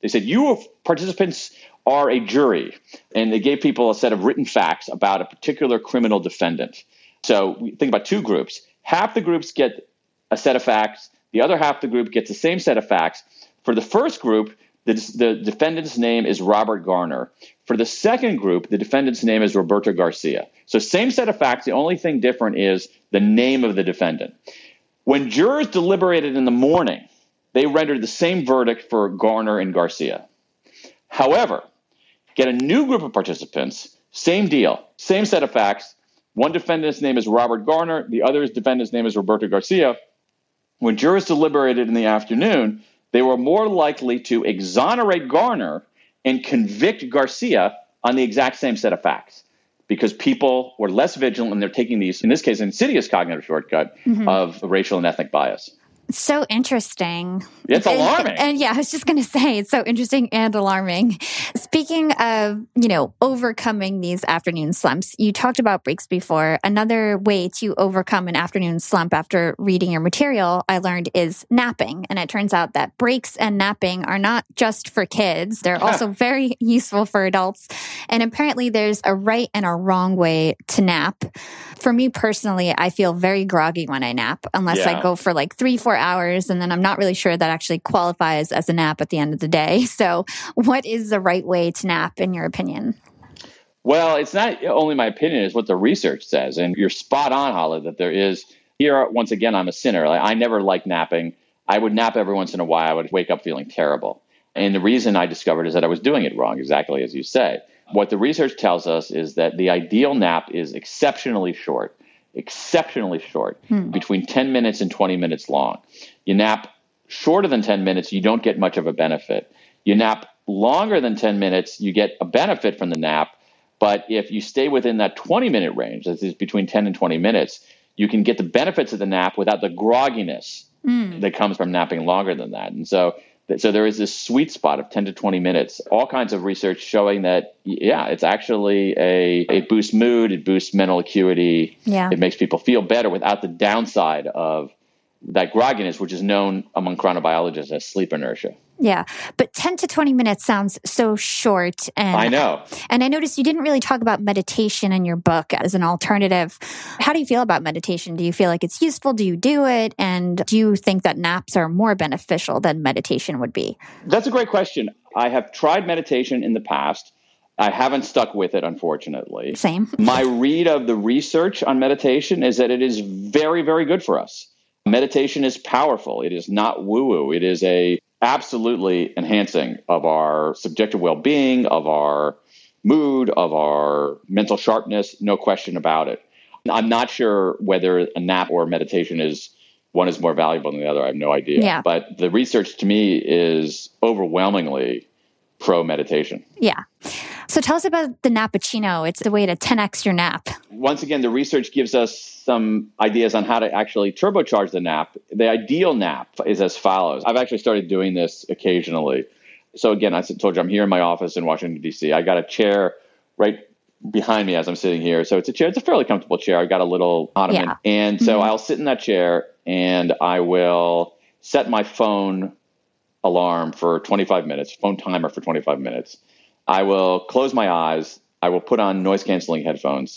They said, you participants are a jury. And they gave people a set of written facts about a particular criminal defendant. So we think about two groups. Half the groups get a set of facts. The other half of the group gets the same set of facts. For the first group, the, the defendant's name is Robert Garner. For the second group, the defendant's name is Roberto Garcia. So same set of facts. The only thing different is the name of the defendant. When jurors deliberated in the morning, they rendered the same verdict for Garner and Garcia. However, get a new group of participants, same deal, same set of facts. One defendant's name is Robert Garner. The other defendant's name is Roberto Garcia. When jurors deliberated in the afternoon, they were more likely to exonerate Garner and convict Garcia on the exact same set of facts because people were less vigilant and they're taking these, in this case, insidious cognitive shortcut mm-hmm. of racial and ethnic bias. So interesting. It's alarming. And, and yeah, I was just going to say, it's so interesting and alarming. Speaking of, you know, overcoming these afternoon slumps, you talked about breaks before. Another way to overcome an afternoon slump after reading your material, I learned, is napping. And it turns out that breaks and napping are not just for kids. They're also very useful for adults. And apparently there's a right and a wrong way to nap. For me personally, I feel very groggy when I nap, unless yeah. I go for like three, four hours, and then I'm not really sure that actually qualifies as a nap at the end of the day. So what is the right way to nap, in your opinion? Well, it's not only my opinion, it's what the research says. And you're spot on, Hala, that there is, here, once again, I'm a sinner. Like, I never liked napping. I would nap every once in a while. I would wake up feeling terrible. And the reason I discovered is that I was doing it wrong, exactly as you say. What the research tells us is that the ideal nap is exceptionally short. exceptionally short, hmm. between ten minutes and twenty minutes long. You nap shorter than ten minutes, you don't get much of a benefit. You nap longer than ten minutes, you get a benefit from the nap. But if you stay within that twenty minute range, that is between ten and twenty minutes, you can get the benefits of the nap without the grogginess hmm. that comes from napping longer than that. And so So there is this sweet spot of ten to twenty minutes, all kinds of research showing that, yeah, it's actually a, it boosts mood, it boosts mental acuity. Yeah. It makes people feel better without the downside of that grogginess, which is known among chronobiologists as sleep inertia. Yeah. But ten to twenty minutes sounds so short. And I know. And I noticed you didn't really talk about meditation in your book as an alternative. How do you feel about meditation? Do you feel like it's useful? Do you do it? And do you think that naps are more beneficial than meditation would be? That's a great question. I have tried meditation in the past. I haven't stuck with it, unfortunately. Same. My read of the research on meditation is that it is very, very good for us. Meditation is powerful. It is not woo-woo. It is a absolutely enhancing of our subjective well-being, of our mood, of our mental sharpness, no question about it. I'm not sure whether a nap or meditation is one is more valuable than the other. I have no idea. Yeah. But the research to me is overwhelmingly pro-meditation. Yeah. So tell us about the Nappuccino. It's a way to ten x your nap. Once again, the research gives us some ideas on how to actually turbocharge the nap. The ideal nap is as follows. I've actually started doing this occasionally. So again, I told you I'm here in my office in Washington, D C. I got a chair right behind me as I'm sitting here. So it's a chair. It's a fairly comfortable chair. I got a little ottoman. Yeah. And so mm-hmm. I'll sit in that chair and I will set my phone alarm for twenty-five minutes, phone timer for twenty-five minutes. I will close my eyes. I will put on noise-canceling headphones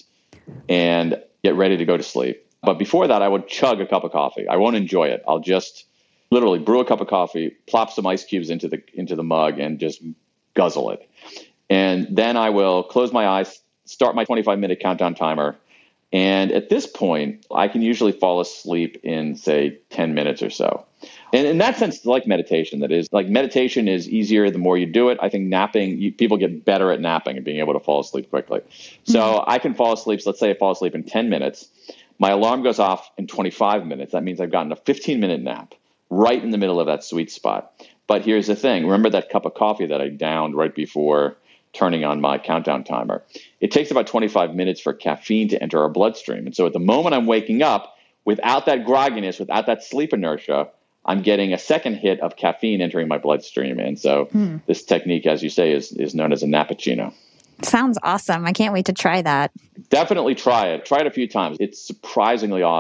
and get ready to go to sleep. But before that, I would chug a cup of coffee. I won't enjoy it. I'll just literally brew a cup of coffee, plop some ice cubes into the into the mug, and just guzzle it. And then I will close my eyes, start my twenty-five minute countdown timer. And at this point, I can usually fall asleep in, say, ten minutes or so. And in that sense, like meditation, that is, like meditation is easier the more you do it. I think napping, you, people get better at napping and being able to fall asleep quickly. So mm-hmm. I can fall asleep, so let's say I fall asleep in ten minutes. My alarm goes off in twenty-five minutes. That means I've gotten a fifteen minute nap right in the middle of that sweet spot. But here's the thing. Remember that cup of coffee that I downed right before turning on my countdown timer? It takes about twenty-five minutes for caffeine to enter our bloodstream. And so at the moment I'm waking up, without that grogginess, without that sleep inertia, I'm getting a second hit of caffeine entering my bloodstream. And so hmm. this technique, as you say, is, is known as a Nappuccino. Sounds awesome. I can't wait to try that. Definitely try it. Try it a few times. It's surprisingly awesome.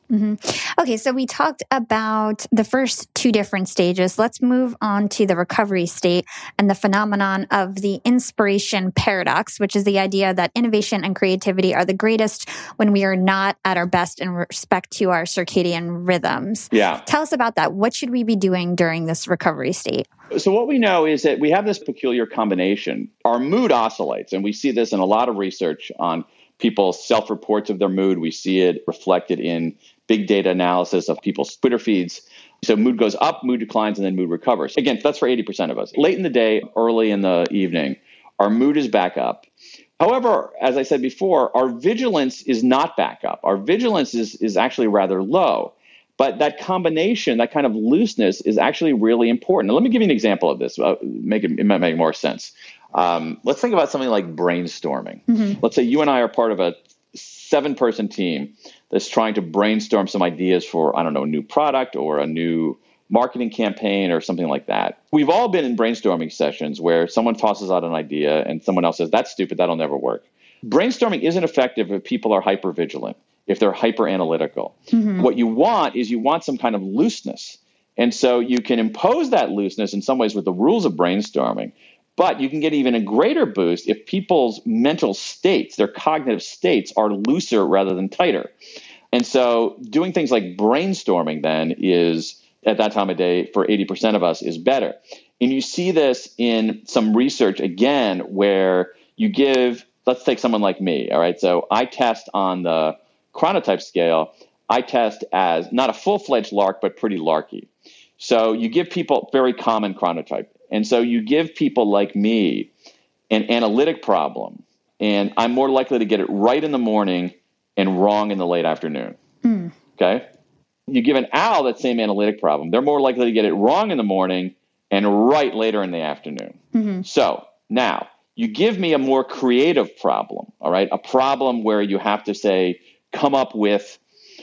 Mm-hmm. Okay, so we talked about the first two different stages. Let's move on to the recovery state and the phenomenon of the inspiration paradox, which is the idea that innovation and creativity are the greatest when we are not at our best in respect to our circadian rhythms. Yeah. Tell us about that. What should we be doing during this recovery state? So what we know is that we have this peculiar combination. Our mood oscillates, and we see this in a lot of research on people's self-reports of their mood. We see it reflected in big data analysis of people's Twitter feeds. So mood goes up, mood declines, and then mood recovers. Again, that's for eighty percent of us. Late in the day, early in the evening, our mood is back up. However, as I said before, our vigilance is not back up. Our vigilance is, is actually rather low. But that combination, that kind of looseness is actually really important. Now, let me give you an example of this. Uh, make it, it might make more sense. Um, let's think about something like brainstorming. Mm-hmm. Let's say you and I are part of a seven-person team that's trying to brainstorm some ideas for, I don't know, a new product or a new marketing campaign or something like that. We've all been in brainstorming sessions where someone tosses out an idea and someone else says, that's stupid, that'll never work. Brainstorming isn't effective if people are hyper-vigilant, if they're hyper-analytical. Mm-hmm. What you want is you want some kind of looseness. And so you can impose that looseness in some ways with the rules of brainstorming, but you can get even a greater boost if people's mental states, their cognitive states, are looser rather than tighter. And so doing things like brainstorming then is, at that time of day, for eighty percent of us, is better. And you see this in some research, again, where you give, let's take someone like me, all right? So I test on the chronotype scale, I test as not a full-fledged lark, but pretty larky. So you give people very common chronotype. And so you give people like me an analytic problem, and I'm more likely to get it right in the morning and wrong in the late afternoon. Mm. Okay? You give an owl that same analytic problem, they're more likely to get it wrong in the morning and right later in the afternoon. Mm-hmm. So now you give me a more creative problem, all right? A problem where you have to say, come up with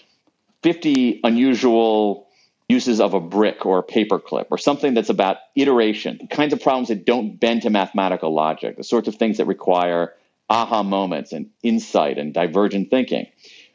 fifty unusual uses of a brick or a paperclip or something that's about iteration, the kinds of problems that don't bend to mathematical logic, the sorts of things that require aha moments and insight and divergent thinking.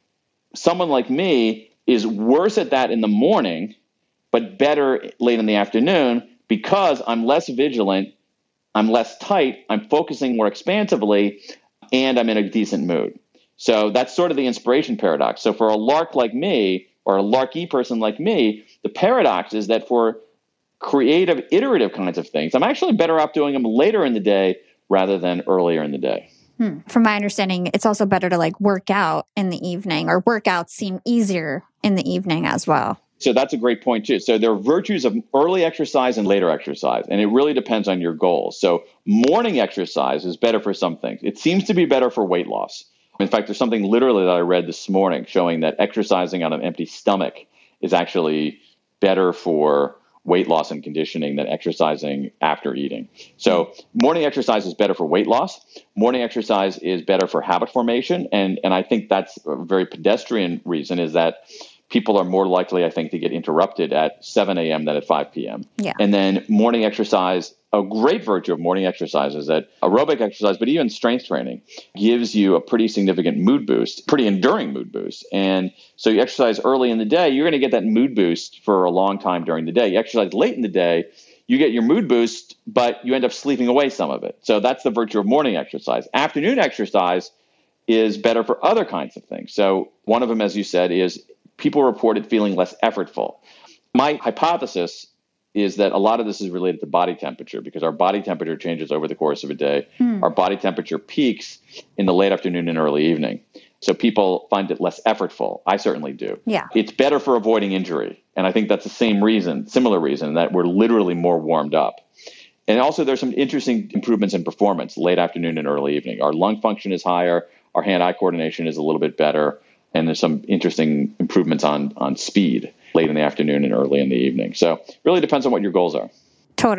Someone like me is worse at that in the morning, but better late in the afternoon because I'm less vigilant, I'm less tight, I'm focusing more expansively, and I'm in a decent mood. So that's sort of the inspiration paradox. So for a lark like me, or a larky person like me, the paradox is that for creative, iterative kinds of things, I'm actually better off doing them later in the day rather than earlier in the day. Hmm. From my understanding, it's also better to like work out in the evening, or workouts seem easier in the evening as well. So that's a great point too. So there are virtues of early exercise and later exercise, and it really depends on your goals. So morning exercise is better for some things. It seems to be better for weight loss. In fact, there's something literally that I read this morning showing that exercising on an empty stomach is actually better for weight loss and conditioning than exercising after eating. So morning exercise is better for weight loss. Morning exercise is better for habit formation. And, and I think that's a very pedestrian reason, is that people are more likely, I think, to get interrupted at seven a.m. than at five p.m. Yeah. And then morning exercise, a great virtue of morning exercise is that aerobic exercise, but even strength training, gives you a pretty significant mood boost, pretty enduring mood boost. And so you exercise early in the day, you're going to get that mood boost for a long time during the day. You exercise late in the day, you get your mood boost, but you end up sleeping away some of it. So that's the virtue of morning exercise. Afternoon exercise is better for other kinds of things. So one of them, as you said, is people reported feeling less effortful. My hypothesis is that a lot of this is related to body temperature, because our body temperature changes over the course of a day. Mm. Our body temperature peaks in the late afternoon and early evening. So people find it less effortful. I certainly do. Yeah. It's better for avoiding injury. And I think that's the same reason, similar reason, that we're literally more warmed up. And also there's some interesting improvements in performance late afternoon and early evening. Our lung function is higher. Our hand-eye coordination is a little bit better. And there's some interesting improvements on, on speed late in the afternoon and early in the evening. So it really depends on what your goals are. Totally.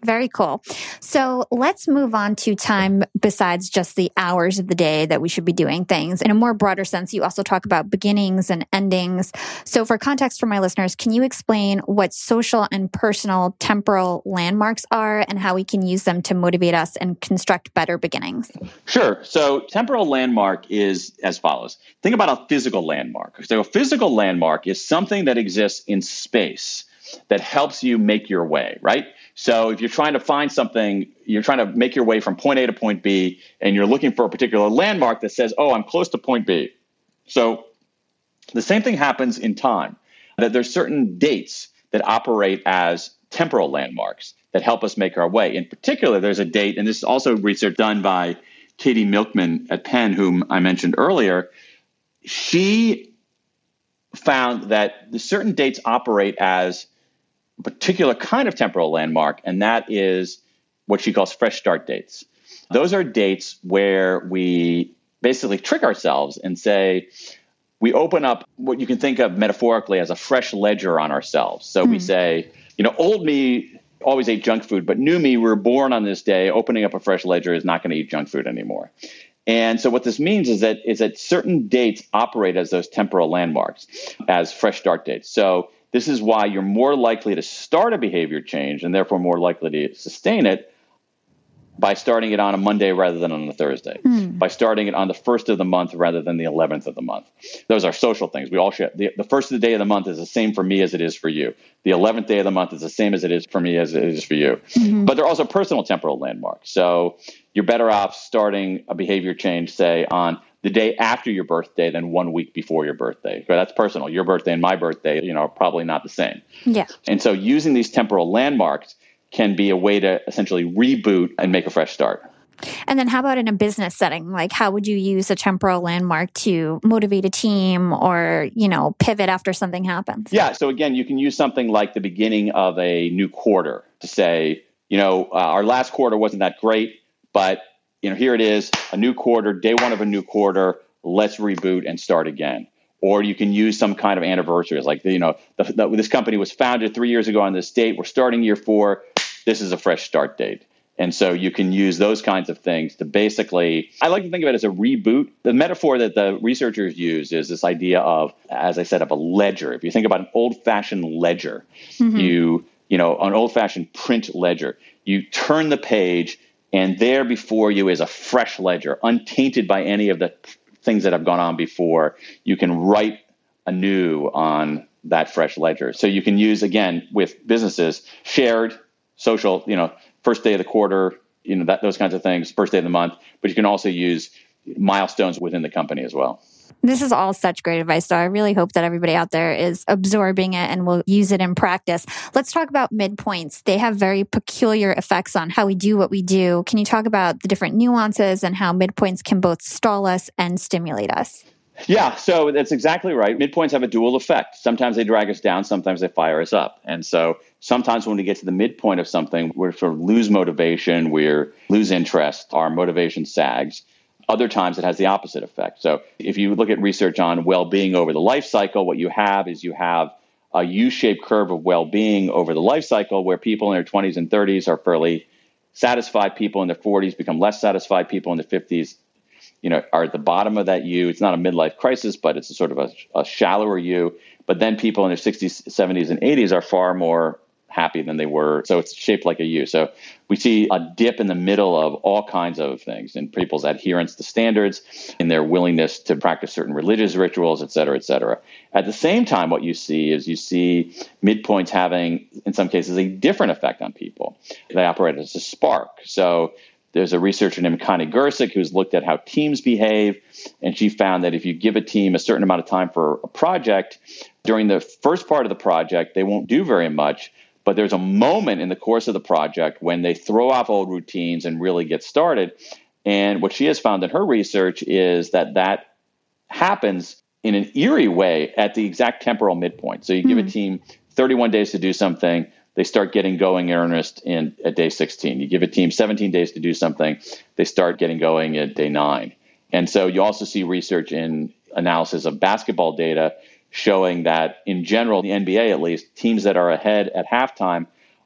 Very cool. So let's move on to time besides just the hours of the day that we should be doing things. In a more broader sense, you also talk about beginnings and endings. So for context for my listeners, can you explain what social and personal temporal landmarks are and how we can use them to motivate us and construct better beginnings? Sure. So temporal landmark is as follows. Think about a physical landmark. So a physical landmark is something that exists in space that helps you make your way, right? So if you're trying to find something, you're trying to make your way from point A to point B, and you're looking for a particular landmark that says, oh, I'm close to point B. So the same thing happens in time, that there's certain dates that operate as temporal landmarks that help us make our way. In particular, there's a date, and this is also research done by Katie Milkman at Penn, whom I mentioned earlier. She found that certain dates operate as a particular kind of temporal landmark, and that is what she calls fresh start dates. Those are dates where we basically trick ourselves and say, we open up what you can think of metaphorically as a fresh ledger on ourselves. So mm. we say, you know, old me always ate junk food, but new me, we were born on this day. Opening up a fresh ledger is not going to eat junk food anymore. And so what this means is that is that certain dates operate as those temporal landmarks, as fresh start dates. So this is why you're more likely to start a behavior change and therefore more likely to sustain it by starting it on a Monday rather than on a Thursday, mm. by starting it on the first of the month rather than the eleventh of the month. Those are social things. We all share. The, the first of the day of the month is the same for me as it is for you. The eleventh day of the month is the same as it is for me as it is for you. Mm-hmm. But they're also personal temporal landmarks. So you're better off starting a behavior change, say, on the day after your birthday than one week before your birthday. So that's personal. Your birthday and my birthday, you know, are probably not the same. Yeah. And so using these temporal landmarks can be a way to essentially reboot and make a fresh start. And then how about in a business setting? Like, how would you use a temporal landmark to motivate a team or, you know, pivot after something happens? Yeah. So again, you can use something like the beginning of a new quarter to say, you know, uh, our last quarter wasn't that great, but, you know, here it is, a new quarter, day one of a new quarter, let's reboot and start again. Or you can use some kind of anniversaries, like, you know, the, the, this company was founded three years ago on this date. We're starting year four. This is a fresh start date. And so you can use those kinds of things to basically, I like to think of it as a reboot. The metaphor that the researchers use is this idea of, as I said, of a ledger. If you think about an old-fashioned ledger, mm-hmm. you, you know, an old-fashioned print ledger, you turn the page and there before you is a fresh ledger, untainted by any of the things that have gone on before. You can write anew on that fresh ledger. So you can use, again, with businesses, shared, social, you know, first day of the quarter, you know, that those kinds of things, first day of the month, but you can also use milestones within the company as well. This is all such great advice. So I really hope that everybody out there is absorbing it and will use it in practice. Let's talk about midpoints. They have very peculiar effects on how we do what we do. Can you talk about the different nuances and how midpoints can both stall us and stimulate us? Yeah, so that's exactly right. Midpoints have a dual effect. Sometimes they drag us down, sometimes they fire us up. And so sometimes when we get to the midpoint of something, we sort of lose motivation, we lose interest, our motivation sags. Other times it has the opposite effect. So if you look at research on well-being over the life cycle, what you have is you have a U-shaped curve of well-being over the life cycle where people in their twenties and thirties are fairly satisfied. People in their forties become less satisfied. People in their fifties, you know, are at the bottom of that U. It's not a midlife crisis, but it's a sort of a, a shallower U. But then people in their sixties, seventies, and eighties are far more happy than they were. So it's shaped like a U. So we see a dip in the middle of all kinds of things in people's adherence to standards, in their willingness to practice certain religious rituals, et cetera, et cetera. At the same time, what you see is you see midpoints having, in some cases, a different effect on people. They operate as a spark. So there's a researcher named Connie Gersick who's looked at how teams behave, and she found that if you give a team a certain amount of time for a project, during the first part of the project, they won't do very much, but there's a moment in the course of the project when they throw off old routines and really get started. And what she has found in her research is that that happens in an eerie way at the exact temporal midpoint. So you mm-hmm. give a team thirty-one days to do something, they start getting going in earnest in at day sixteen. You give a team seventeen days to do something, they start getting going at day nine. And so you also see research in analysis of basketball data showing that in general, the N B A at least, teams that are ahead at halftime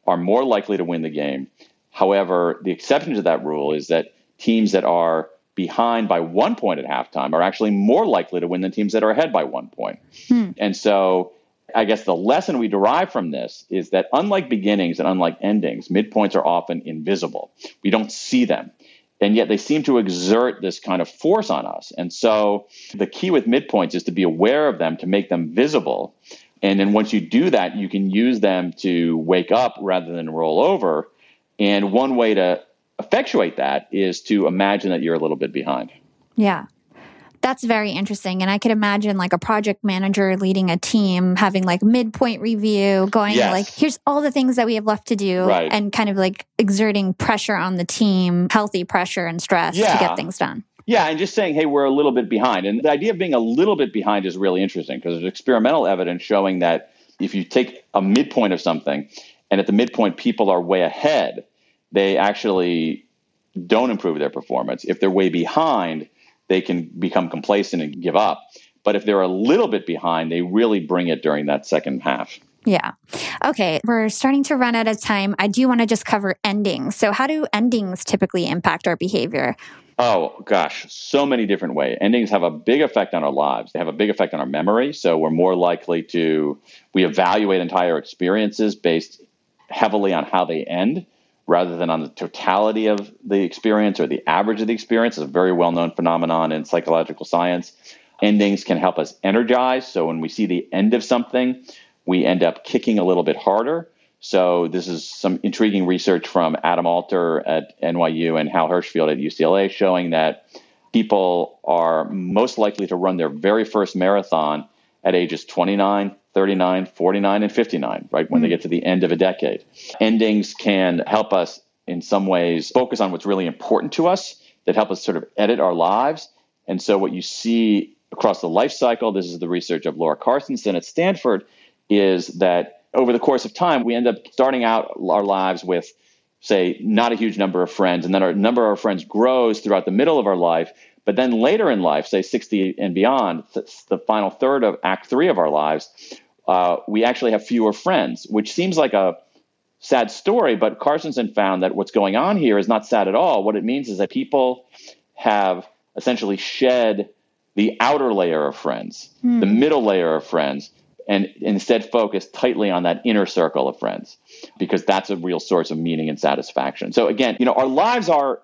are more likely to win the game. However, the exception to that rule is that teams that are behind by one point at halftime are actually more likely to win than teams that are ahead by one point. Hmm. And so I guess the lesson we derive from this is that unlike beginnings and unlike endings, midpoints are often invisible. We don't see them. And yet they seem to exert this kind of force on us. And so the key with midpoints is to be aware of them, to make them visible. And then once you do that, you can use them to wake up rather than roll over. And one way to effectuate that is to imagine that you're a little bit behind. Yeah. That's very interesting. And I could imagine like a project manager leading a team having like midpoint review, going yes. like, here's all the things that we have left to do, right. and kind of like exerting pressure on the team, healthy pressure and stress yeah. to get things done. Yeah, and just saying, hey, we're a little bit behind. And the idea of being a little bit behind is really interesting because there's experimental evidence showing that if you take a midpoint of something and at the midpoint people are way ahead, they actually don't improve their performance. If they're way behind, they can become complacent and give up. But if they're a little bit behind, they really bring it during that second half. Yeah. Okay. We're starting to run out of time. I do want to just cover endings. So how do endings typically impact our behavior? Oh, gosh, so many different ways. Endings have a big effect on our lives. They have a big effect on our memory. So we're more likely to, we evaluate entire experiences based heavily on how they end, rather than on the totality of the experience or the average of the experience. It's a very well-known phenomenon in psychological science. Endings can help us energize. So when we see the end of something, we end up kicking a little bit harder. So this is some intriguing research from Adam Alter at N Y U and Hal Hirschfield at U C L A showing that people are most likely to run their very first marathon at ages twenty-nine, thirty-nine, forty-nine, and fifty-nine, right, when mm-hmm. they get to the end of a decade. Endings can help us in some ways focus on what's really important to us, that help us sort of edit our lives. And so what you see across the life cycle, this is the research of Laura Carstensen at Stanford, is that over the course of time, we end up starting out our lives with, say, not a huge number of friends, and then our number of our friends grows throughout the middle of our life. But then later in life, say sixty and beyond, the final third of Act Three of our lives, uh, we actually have fewer friends, which seems like a sad story. But Carstensen found that what's going on here is not sad at all. What it means is that people have essentially shed the outer layer of friends, mm. the middle layer of friends, and instead focus tightly on that inner circle of friends, because that's a real source of meaning and satisfaction. So again, you know, our lives are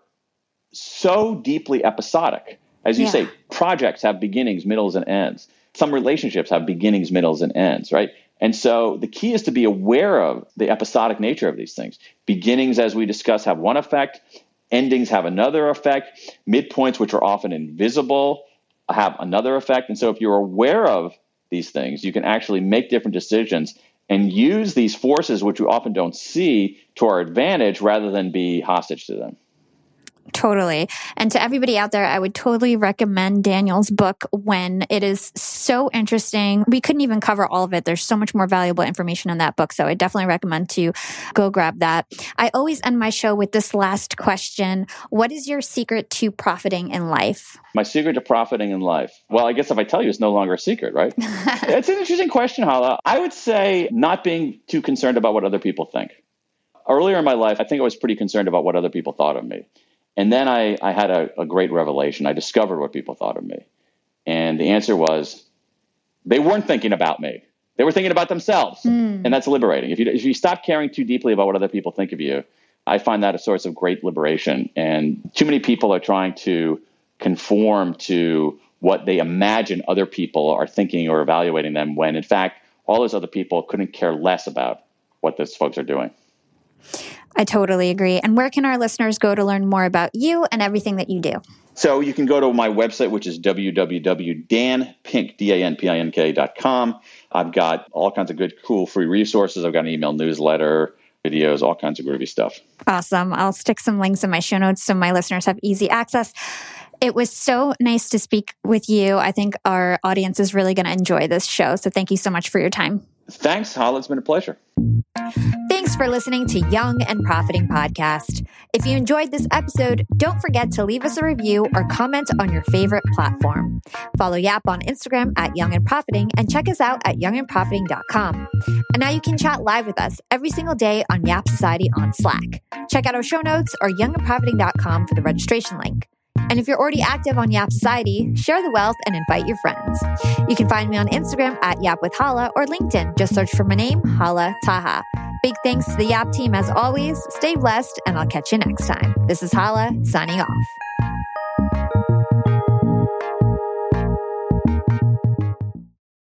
so deeply episodic. As you yeah. say, projects have beginnings, middles, and ends. Some relationships have beginnings, middles, and ends, right? And so the key is to be aware of the episodic nature of these things. Beginnings, as we discussed, have one effect. Endings have another effect. Midpoints, which are often invisible, have another effect. And so if you're aware of these things, you can actually make different decisions and use these forces, which we often don't see, to our advantage rather than be hostage to them. Totally. And to everybody out there, I would totally recommend Daniel's book, When. It is so interesting. We couldn't even cover all of it. There's so much more valuable information in that book. So I definitely recommend to go grab that. I always end my show with this last question. What is your secret to profiting in life? My secret to profiting in life? Well, I guess if I tell you, it's no longer a secret, right? It's an interesting question, Hala. I would say not being too concerned about what other people think. Earlier in my life, I think I was pretty concerned about what other people thought of me. And then I, I had a, a great revelation. I discovered what people thought of me. And the answer was, they weren't thinking about me. They were thinking about themselves. Mm. And that's liberating. If you, if you stop caring too deeply about what other people think of you, I find that a source of great liberation. And too many people are trying to conform to what they imagine other people are thinking or evaluating them, when in fact, all those other people couldn't care less about what those folks are doing. I totally agree. And where can our listeners go to learn more about you and everything that you do? So you can go to my website, which is w w w dot dan pink dot com. I've got all kinds of good, cool, free resources. I've got an email newsletter, videos, all kinds of groovy stuff. Awesome. I'll stick some links in my show notes so my listeners have easy access. It was so nice to speak with you. I think our audience is really going to enjoy this show. So thank you so much for your time. Thanks, Hala. It's been a pleasure. Thanks for listening to Young and Profiting Podcast. If you enjoyed this episode, don't forget to leave us a review or comment on your favorite platform. Follow Yap on Instagram at Young and Profiting and check us out at young and profiting dot com. And now you can chat live with us every single day on Yap Society on Slack. Check out our show notes or young and profiting dot com for the registration link. And if you're already active on Yap Society, share the wealth and invite your friends. You can find me on Instagram at Yap with Hala or LinkedIn. Just search for my name, Hala Taha. Big thanks to the Yap team as always. Stay blessed, and I'll catch you next time. This is Hala signing off.